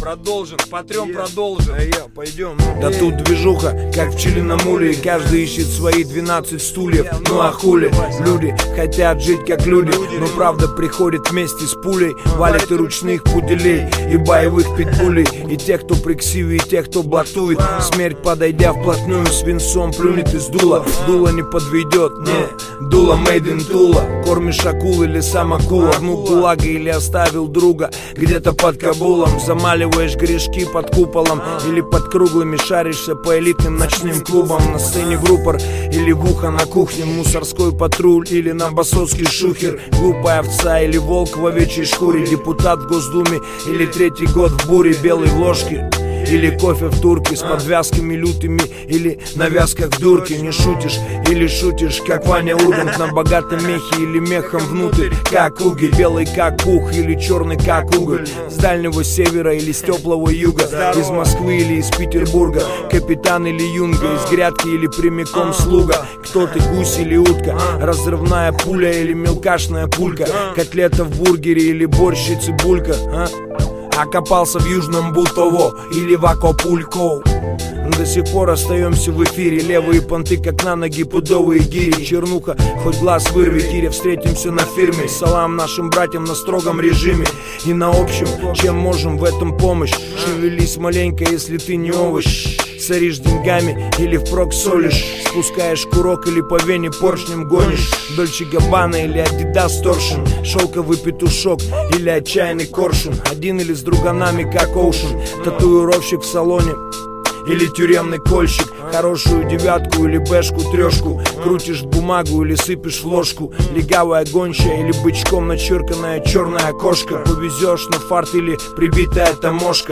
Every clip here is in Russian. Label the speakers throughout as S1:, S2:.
S1: Потрем, продолжим.
S2: Пойдем.
S1: Да тут движуха, как в Чили-на-Муле. Каждый ищет свои 12 стульев. Ну а хули, люди хотят жить как люди, но правда приходит вместе с пулей. Валит и ручных пуделей, и боевых питбулей, и тех, кто приксиве, и тех, кто блатует. Смерть, подойдя вплотную, свинцом плюнет из дула. Дуло не подведет, не, дуло made in Тула. Кормишь акул или сам акула, внук гулага или оставил друга где-то под Кабулом. Замаливаешь грешки под куполом или под круглыми, шаришься по элитным ночным клубам. На сцене в рупор или в ухо на кухне, мусорской патруль или на басовский шухер. Глупая овца или волк в овечьей шкуре, депутат в Госдуме или третий год в буре. Белой ложки или кофе в турке с подвязками лютыми или на вязках дурки. Не шутишь или шутишь, как Ваня Ургант на богатом мехе или мехом внутрь, как угель. Белый как пух или черный как уголь. С дальнего севера или с теплого юга, из Москвы или из Петербурга. Капитан или юнга, из грядки или прямиком слуга. Кто ты, гусь или утка, разрывная пуля или мелкашная пулька. Котлета в бургере или борщ и цибулька, окопался в Южном Бутово или в Акапулько. До сих пор остаемся в эфире. Левые понты, как на ноги пудовые гири. Чернуха, хоть глаз вырви, Кире. Встретимся на фирме. Салам нашим братьям на строгом режиме. И на общем, чем можем, в этом помощь. Шевелись маленько, если ты не овощ. Соришь деньгами или впрок солишь. Спускаешь курок или по вене поршнем гонишь. Дольче Габбана или Адидас Торшин. Шелковый петушок или отчаянный коршун. Один или с друганами, как Оушен. Татуировщик в салоне или тюремный кольщик. Хорошую девятку или бэшку трешку. Крутишь бумагу или сыпешь в ложку. Легавая гончая или бычком начерканная черная кошка. Повезешь на фарт или прибитая таможка.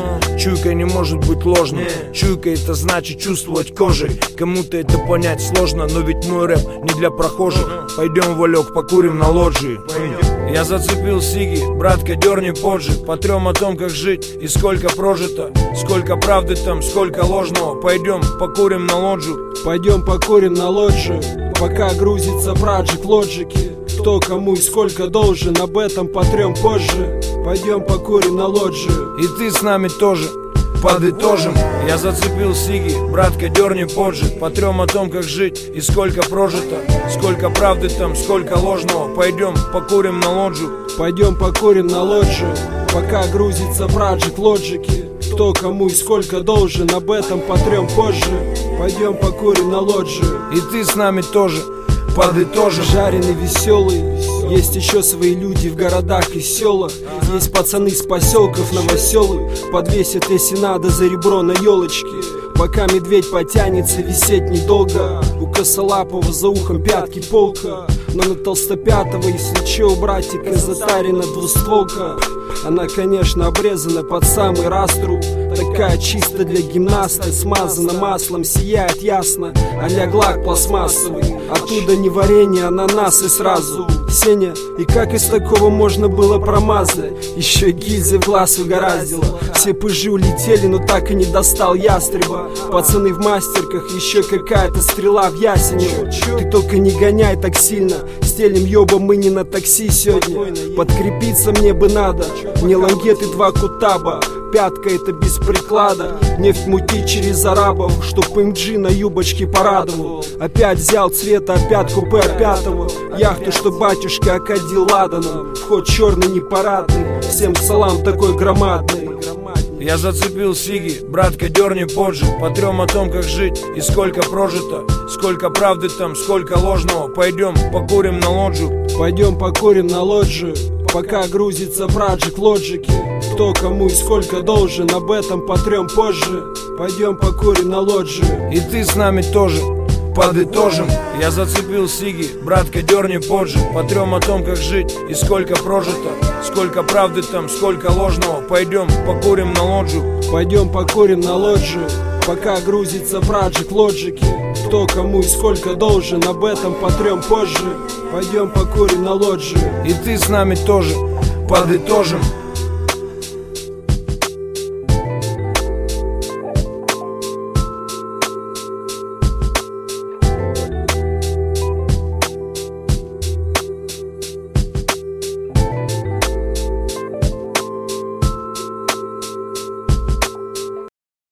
S1: Чуйка не может быть ложной. Чуйка — это значит чувствовать кожей. Кому-то это понять сложно, но ведь мой рэп не для прохожих. Пойдем, Валек, покурим на лоджии. Я зацепил сиги, братка, дерни поджиг. Потрем о том, как жить и сколько прожито. Сколько правды там, сколько ложного. Пойдем, покурим на лоджию.
S3: Пойдем покурим на лоджию, пока грузится праджик лоджики. Кто кому и сколько должен, об этом потрем позже. Пойдем покурим на лоджию.
S1: И ты с нами тоже. Подытожим. Я зацепил сиги, братка, дерни поджиг. Потрем о том, как жить и сколько прожито. Сколько правды там, сколько ложного. Пойдем, покурим на лоджию.
S3: Пойдем покурим на лоджию, пока грузится праджик лоджики. Кто кому и сколько должен, об этом потрем позже. Пойдем покурим на лоджию.
S1: И ты с нами тоже. Подытожим.
S3: Жареный, веселый. Есть еще свои люди в городах и селах. Есть пацаны с поселков новоселы. Подвесят, если надо, за ребро на елочке. Пока медведь потянется, висеть недолго. У косолапого за ухом пятки полка. Но на толстопятого, если че, братика, затарена двустволка. Она, конечно, обрезана под самый растру. Такая чисто для гимнаста. Смазана маслом, сияет ясно. А-ля глак пластмассовый. Оттуда не варенье, ананасы сразу. Сеня, и как из такого можно было промазать? Еще гильзы в глаз угораздило. Все пыжи улетели, но так и не достал ястреба. Пацаны в мастерках, еще какая-то стрела в ясенево. Ты только не гоняй так сильно. Стелим ёба, мы не на такси сегодня. Подкрепиться мне бы надо. Не лангеты, 2 кутаба. Пятка — это без приклада. Нефть мутить через арабов, чтоб МГ на юбочке порадовал. Опять взял цвета, опять купе опятого. Яхту, что батюшка окадил ладаном. Вход черный, непарадный. Всем салам такой громадный.
S1: Я зацепил сиги, братка, дерни поджиг. Потрем о том, как жить и сколько прожито. Сколько правды там, сколько ложного. Пойдем, покурим на лоджию.
S3: Пойдем покурим на лоджию, пока грузится праджик лоджики. Кто кому и сколько должен, об этом потрем позже. Пойдем покурим на лоджию.
S1: И ты с нами тоже. Подытожим. Я зацепил сиги, братка, дерни поджиг. Потрем о том, как жить и сколько прожито. Сколько правды там, сколько ложного. Пойдем, покурим на лоджию.
S3: Пойдем покурим на лоджию, пока грузится праджик лоджики. Кто кому и сколько должен, об этом потрем позже. Пойдем покурим на лоджию.
S1: И ты с нами тоже. Подытожим.